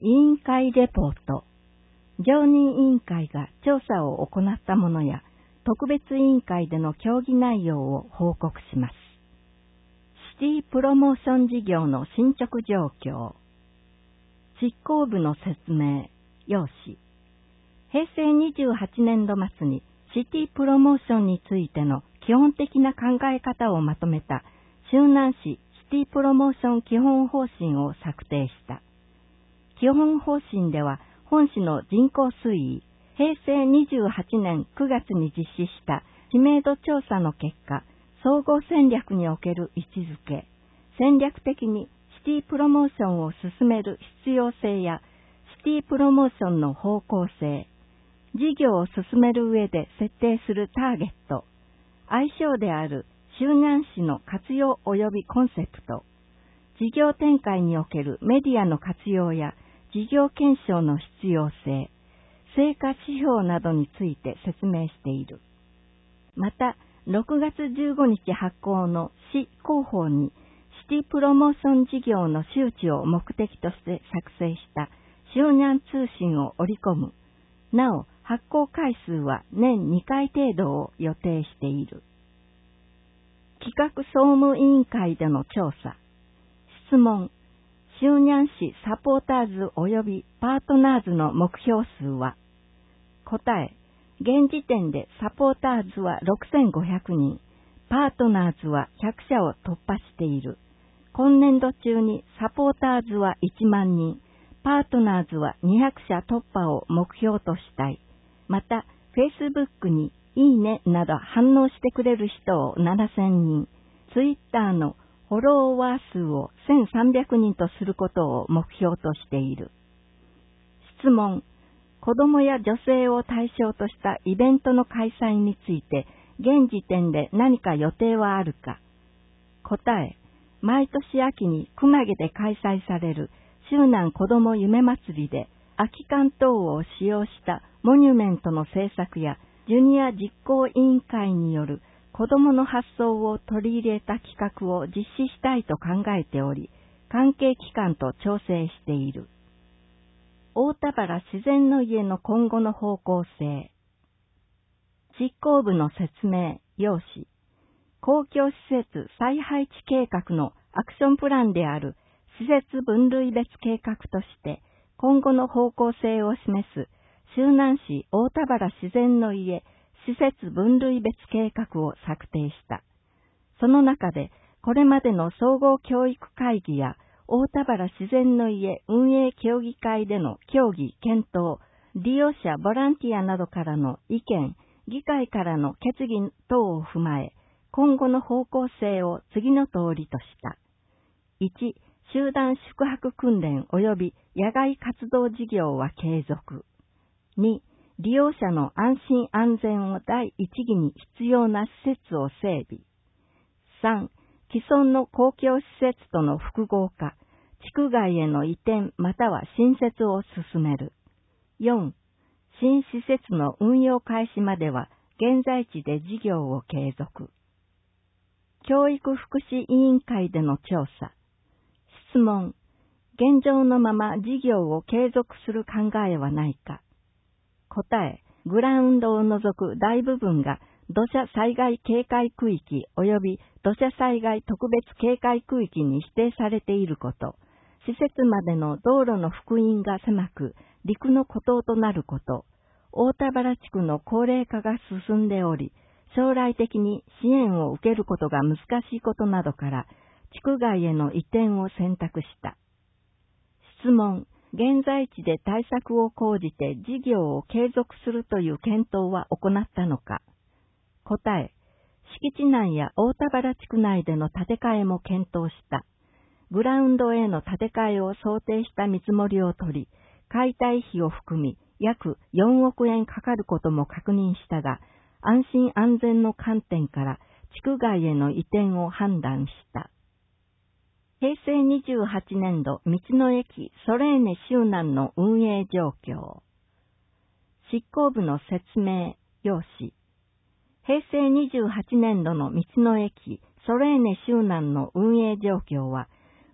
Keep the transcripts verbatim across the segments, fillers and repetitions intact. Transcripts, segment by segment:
委員会レポート。常任委員会が調査を行ったものや特別委員会での協議内容を報告します。シティプロモーション事業の進捗状況。執行部の説明、要旨。平成にじゅうはちねんど末にシティプロモーションについての基本的な考え方をまとめた周南市シティプロモーション基本方針を策定した。基本方針では本市の人口推移、平成にじゅうはちねんくがつに実施した知名度調査の結果、総合戦略における位置づけ、戦略的にシティプロモーションを進める必要性やシティプロモーションの方向性、事業を進める上で設定するターゲット、愛称である周南市の活用及びコンセプト、事業展開におけるメディアの活用や事業検証の必要性、成果指標などについて説明している。また、ろくがつじゅうごにち発行の市広報にシティプロモーション事業の周知を目的として作成した周南通信を織り込む。なお、発行回数は年にかい程度を予定している。企画総務委員会での調査。質問。周南市サポーターズ及びパートナーズの目標数は？答え。現時点でサポーターズはろくせんごひゃくにん、パートナーズはひゃくしゃを突破している。今年度中にサポーターズはいちまんにん、パートナーズはにひゃくしゃ突破を目標としたい。また、Facebook にいいねなど反応してくれる人をななせんにん、Twitter のフォロワー数をせんさんびゃくにんとすることを目標としている。質問。子どもや女性を対象としたイベントの開催について、現時点で何か予定はあるか？答え。毎年秋に熊毛で開催される周南子ども夢祭りで、空き缶等を使用したモニュメントの制作や、ジュニア実行委員会による子どもの発想を取り入れた企画を実施したいと考えており、関係機関と調整している。大田原自然の家の今後の方向性。執行部の説明、要旨。公共施設再配置計画のアクションプランである施設分類別計画として、今後の方向性を示す周南市大田原自然の家施設分類別計画を策定した。その中で、これまでの総合教育会議や大田原自然の家運営協議会での協議検討、利用者ボランティアなどからの意見、議会からの決議等を踏まえ、今後の方向性を次の通りとした。いち、集団宿泊訓練及び野外活動事業は継続。に、利用者の安心安全を第一義に必要な施設を整備。さん、既存の公共施設との複合化、地区外への移転または新設を進める。よん、新施設の運用開始までは現在地で事業を継続。教育福祉委員会での調査。質問。現状のまま事業を継続する考えはないか？答え。グラウンドを除く大部分が土砂災害警戒区域及び土砂災害特別警戒区域に指定されていること、施設までの道路の幅員が狭く陸の孤島となること、大田原地区の高齢化が進んでおり、将来的に支援を受けることが難しいことなどから、地区外への移転を選択した。質問。現在地で対策を講じて事業を継続するという検討は行ったのか？答え。敷地内や大田原地区内での建て替えも検討した。グラウンドへの建て替えを想定した見積もりを取り、解体費を含み約よんおくえんかかることも確認したが、安心安全の観点から地区外への移転を判断した。平成にじゅうはちねんど道の駅ソレーネ周南の運営状況。執行部の説明、要旨。平成にじゅうはちねんどの道の駅ソレーネ周南の運営状況は、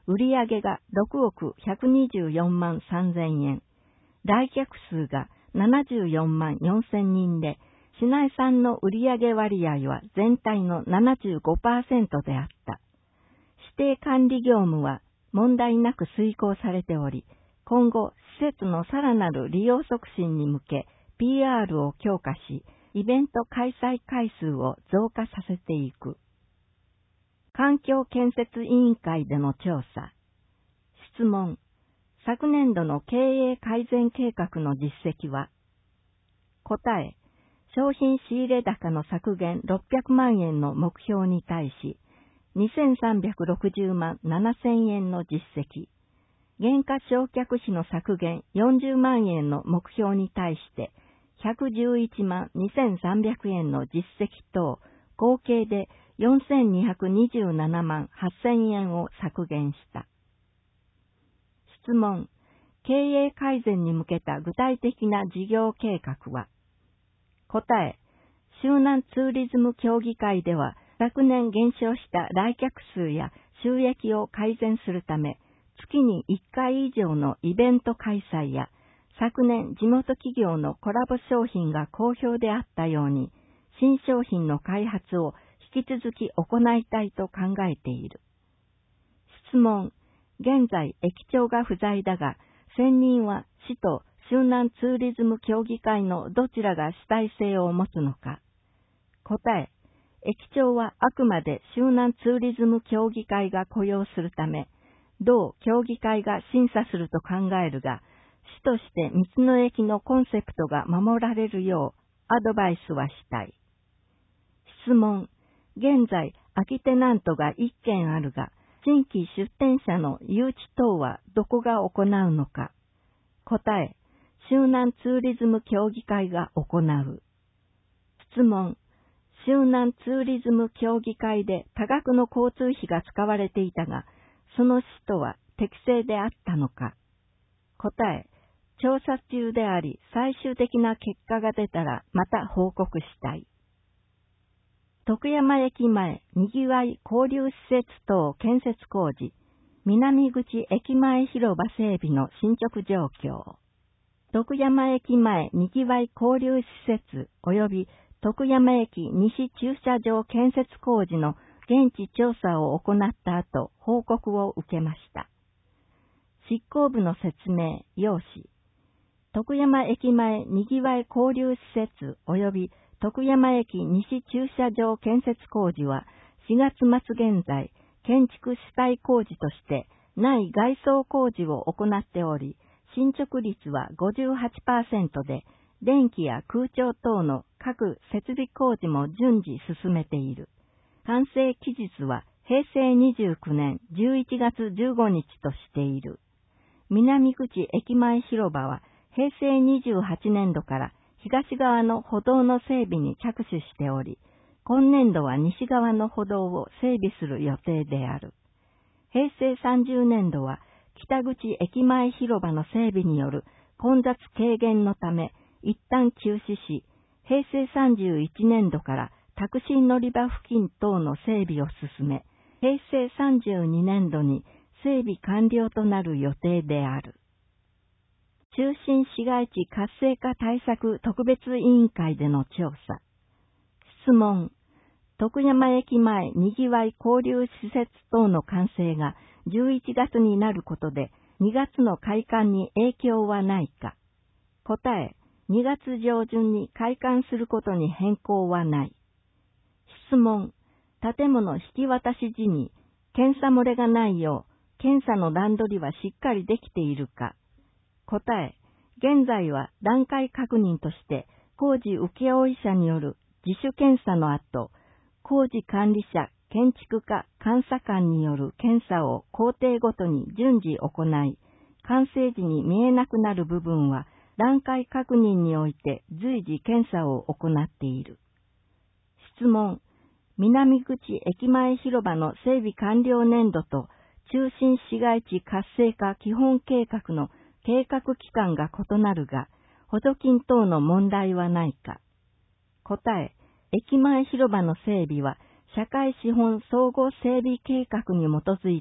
売上がろくおくひゃくにじゅうよんまんさんぜんえん、来客数がななじゅうよんまんよんせんにんで、市内産の売上割合は全体の ななじゅうごパーセント であった。指定管理業務は問題なく遂行されており、今後施設のさらなる利用促進に向け ピーアール を強化し、イベント開催回数を増加させていく。環境建設委員会での調査。質問。昨年度の経営改善計画の実績は？答え。商品仕入れ高の削減ろっぴゃくまんえんの目標に対し、にせんさんびゃくろくじゅうまんななせんえんの実績。原価償却費の削減よんじゅうまんえんの目標に対して、ひゃくじゅういちまんにせんさんびゃくえんの実績等、合計でよんせんにひゃくにじゅうななまんはっせんえんを削減した。質問。経営改善に向けた具体的な事業計画は？答え。周南ツーリズム協議会では、昨年減少した来客数や収益を改善するため、月にいっかい以上のイベント開催や、昨年地元企業のコラボ商品が好評であったように、新商品の開発を引き続き行いたいと考えている。質問。現在、駅長が不在だが、選任は市と周南ツーリズム協議会のどちらが主体性を持つのか。答え。駅長はあくまで周南ツーリズム協議会が雇用するため、同協議会が審査すると考えるが、市として道の駅のコンセプトが守られるようアドバイスはしたい。質問。現在、空きテナントがいっけんあるが、新規出店者の誘致等はどこが行うのか。答え。周南ツーリズム協議会が行う。質問。周南ツーリズム協議会で多額の交通費が使われていたが、その使途は適正であったのか。答え。調査中であり、最終的な結果が出たらまた報告したい。徳山駅前にぎわい交流施設等建設工事、南口駅前広場整備の進捗状況。徳山駅前にぎわい交流施設及び徳山駅西駐車場建設工事の現地調査を行った後、報告を受けました。執行部の説明、要旨。徳山駅前にぎわい交流施設及び徳山駅西駐車場建設工事はしがつまつ現在、建築主体工事として内外装工事を行っており、進捗率は ごじゅうはちパーセント で、電気や空調等の各設備工事も順次進めている。完成期日はへいせいにじゅうきゅうねんじゅういちがつじゅうごにちとしている。南口駅前広場はへいせいにじゅうはちねんどから東側の歩道の整備に着手しており、今年度は西側の歩道を整備する予定である。へいせいさんじゅうねんどは北口駅前広場の整備による混雑軽減のため一旦休止し、へいせいさんじゅういちねんどからタクシー乗り場付近等の整備を進め、へいせいさんじゅうにねんどに整備完了となる予定である。中心市街地活性化対策特別委員会での調査。質問。徳山駅前にぎわい交流施設等の完成がじゅういちがつになることでにがつの開館に影響はないか。答え。にがつじょうじゅんに開館することに変更はない。質問。建物引き渡し時に検査漏れがないよう検査の段取りはしっかりできているか。答え。現在は段階確認として工事請負者による自主検査の後、工事管理者、建築家、監査官による検査を工程ごとに順次行い、完成時に見えなくなる部分は段階確認において随時検査を行っている。質問。南口駅前広場の整備完了年度と中心市街地活性化基本計画の計画期間が異なるが、補助金等の問題はないか。答え。駅前広場の整備は、社会資本総合整備計画に基づいた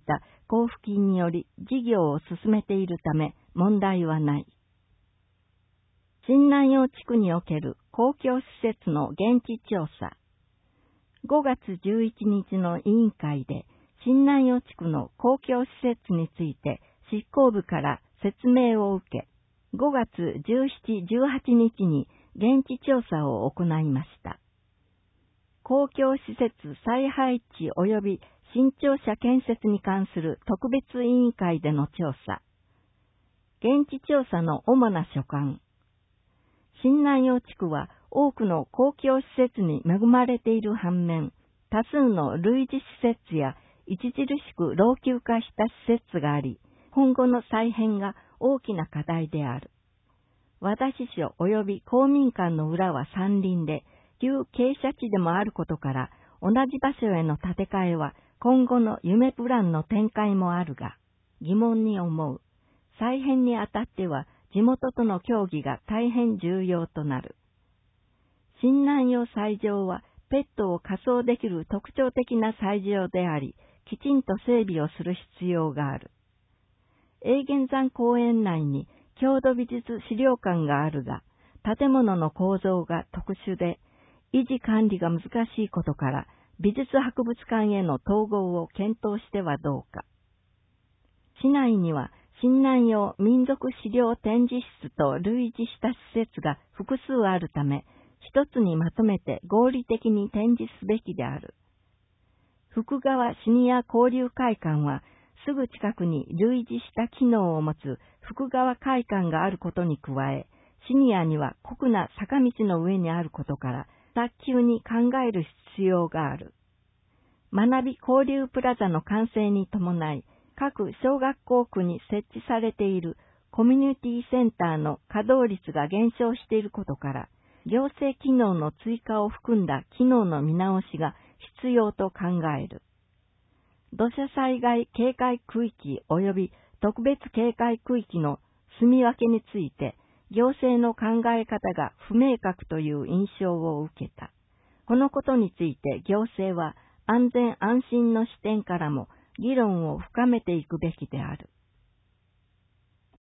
交付金により事業を進めているため問題はない。新南陽地区における公共施設の現地調査。ごがつじゅういちにちの委員会で新南陽地区の公共施設について執行部から説明を受け、ごがつじゅうしち、じゅうはちにちに現地調査を行いました。公共施設再配置及び新庁舎建設に関する特別委員会での調査。現地調査の主な所管。新南陽地区は多くの公共施設に恵まれている反面、多数の類似施設や著しく老朽化した施設があり、今後の再編が大きな課題である。和田支所及び公民館の裏は山林で、旧傾斜地でもあることから、同じ場所への建て替えは今後の夢プランの展開もあるが、疑問に思う。再編にあたっては、地元との協議が大変重要となる。新南陽斎場は、ペットを仮装できる特徴的な斎場であり、きちんと整備をする必要がある。永元山公園内に郷土美術資料館があるが、建物の構造が特殊で、維持管理が難しいことから、美術博物館への統合を検討してはどうか。市内には、新南陽民族資料展示室と類似した施設が複数あるため、一つにまとめて合理的に展示すべきである。福川シニア交流会館は、すぐ近くに類似した機能を持つ福川会館があることに加え、シニアには酷な坂道の上にあることから、早急に考える必要がある。学び交流プラザの完成に伴い、各小学校区に設置されているコミュニティセンターの稼働率が減少していることから、行政機能の追加を含んだ機能の見直しが必要と考える。土砂災害警戒区域及び特別警戒区域の住み分けについて、行政の考え方が不明確という印象を受けた。このことについて行政は安全安心の視点からも議論を深めていくべきである。